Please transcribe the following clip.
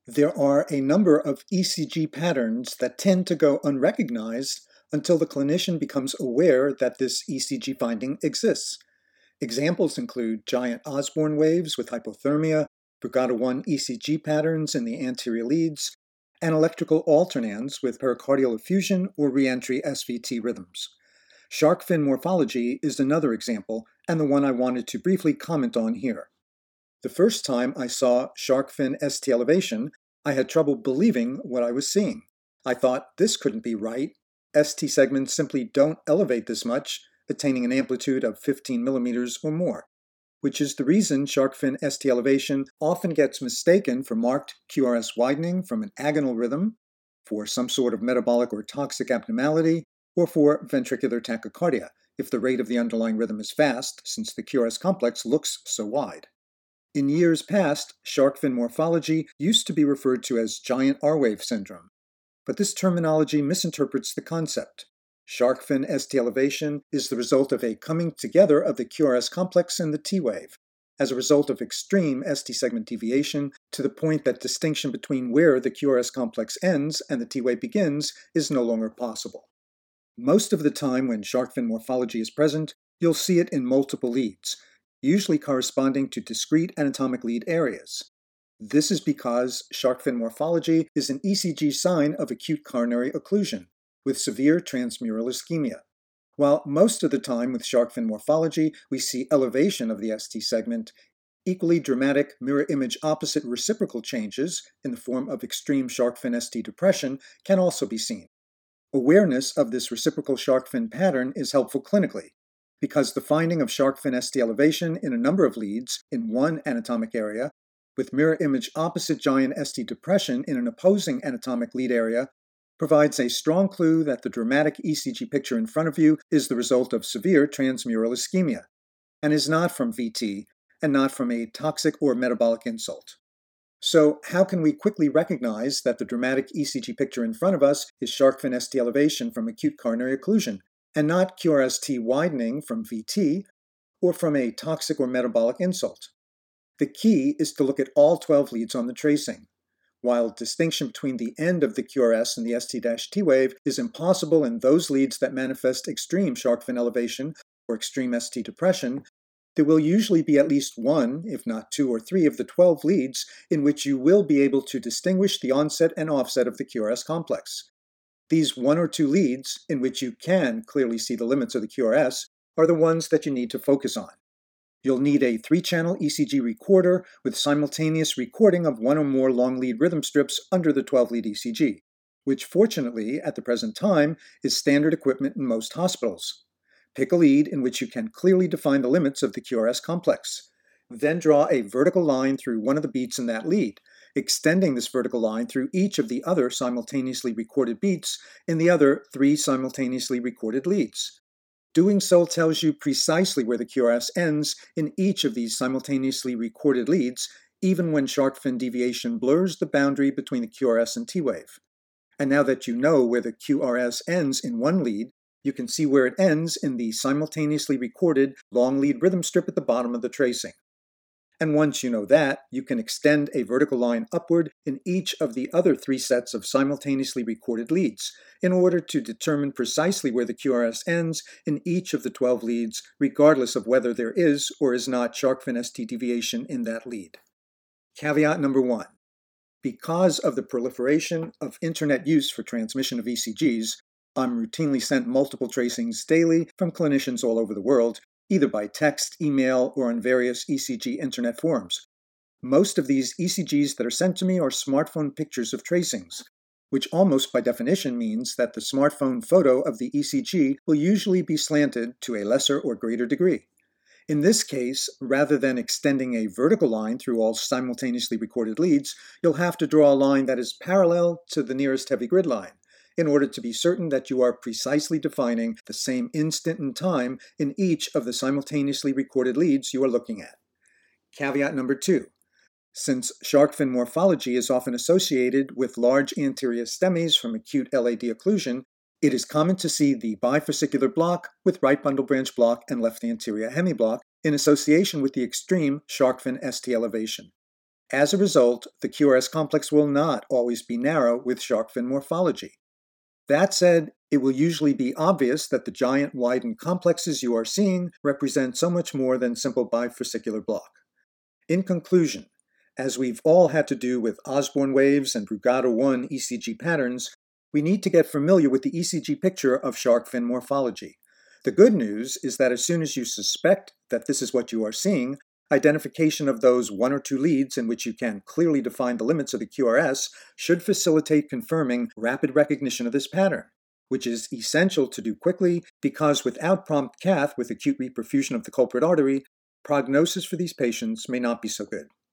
There are a number of ECG patterns that tend to go unrecognized until the clinician becomes aware that this ECG finding exists. Examples include giant Osborn waves with hypothermia, Brugada 1 ECG patterns in the anterior leads, and electrical alternans with pericardial effusion or reentry SVT rhythms. Shark fin morphology is another example, and the one I wanted to briefly comment on here. The first time I saw shark fin ST elevation, I had trouble believing what I was seeing. I thought this couldn't be right. ST segments simply don't elevate this much, attaining an amplitude of 15 millimeters or more, which is the reason shark fin ST elevation often gets mistaken for marked QRS widening from an agonal rhythm, for some sort of metabolic or toxic abnormality, or for ventricular tachycardia, if the rate of the underlying rhythm is fast, since the QRS complex looks so wide. In years past, shark fin morphology used to be referred to as giant R-wave syndrome, but this terminology misinterprets the concept. Shark fin ST elevation is the result of a coming together of the QRS complex and the T-wave, as a result of extreme ST segment deviation to the point that distinction between where the QRS complex ends and the T-wave begins is no longer possible. Most of the time when shark fin morphology is present, you'll see it in multiple leads, usually corresponding to discrete anatomic lead areas. This is because shark fin morphology is an ECG sign of acute coronary occlusion with severe transmural ischemia. While most of the time with shark fin morphology we see elevation of the ST segment, equally dramatic mirror image opposite reciprocal changes in the form of extreme shark fin ST depression can also be seen. Awareness of this reciprocal shark fin pattern is helpful clinically, because the finding of shark fin ST elevation in a number of leads in one anatomic area, with mirror image opposite giant ST depression in an opposing anatomic lead area, provides a strong clue that the dramatic ECG picture in front of you is the result of severe transmural ischemia, and is not from VT, and not from a toxic or metabolic insult. So, how can we quickly recognize that the dramatic ECG picture in front of us is shark fin ST elevation from acute coronary occlusion, and not QRST widening from VT or from a toxic or metabolic insult? The key is to look at all 12 leads on the tracing. While distinction between the end of the QRS and the ST-T wave is impossible in those leads that manifest extreme shark fin elevation or extreme ST depression, there will usually be at least one, if not two or three, of the 12 leads in which you will be able to distinguish the onset and offset of the QRS complex. These one or two leads, in which you can clearly see the limits of the QRS, are the ones that you need to focus on. You'll need a 3-channel ECG recorder with simultaneous recording of one or more long lead rhythm strips under the 12-lead ECG, which fortunately, at the present time, is standard equipment in most hospitals. Pick a lead in which you can clearly define the limits of the QRS complex. Then draw a vertical line through one of the beats in that lead, extending this vertical line through each of the other simultaneously recorded beats in the other 3 simultaneously recorded leads. Doing so tells you precisely where the QRS ends in each of these simultaneously recorded leads, even when shark fin deviation blurs the boundary between the QRS and T-wave. And now that you know where the QRS ends in one lead, you can see where it ends in the simultaneously recorded long lead rhythm strip at the bottom of the tracing. And once you know that, you can extend a vertical line upward in each of the other 3 sets of simultaneously recorded leads in order to determine precisely where the QRS ends in each of the 12 leads, regardless of whether there is or is not shark fin ST deviation in that lead. Caveat number 1. Because of the proliferation of internet use for transmission of ECGs, I'm routinely sent multiple tracings daily from clinicians all over the world, either by text, email, or on various ECG internet forums. Most of these ECGs that are sent to me are smartphone pictures of tracings, which almost by definition means that the smartphone photo of the ECG will usually be slanted to a lesser or greater degree. In this case, rather than extending a vertical line through all simultaneously recorded leads, you'll have to draw a line that is parallel to the nearest heavy grid line, in order to be certain that you are precisely defining the same instant in time in each of the simultaneously recorded leads you are looking at. Caveat number 2. Since shark fin morphology is often associated with large anterior STEMIs from acute LAD occlusion, it is common to see the bifascicular block with right bundle branch block and left anterior hemiblock in association with the extreme shark fin ST elevation. As a result, the QRS complex will not always be narrow with shark fin morphology. That said, it will usually be obvious that the giant widened complexes you are seeing represent so much more than simple bifascicular block. In conclusion, as we've all had to do with Osborn waves and Brugada 1 ECG patterns, we need to get familiar with the ECG picture of shark fin morphology. The good news is that as soon as you suspect that this is what you are seeing, identification of those one or two leads in which you can clearly define the limits of the QRS should facilitate confirming rapid recognition of this pattern, which is essential to do quickly because without prompt cath with acute reperfusion of the culprit artery, prognosis for these patients may not be so good.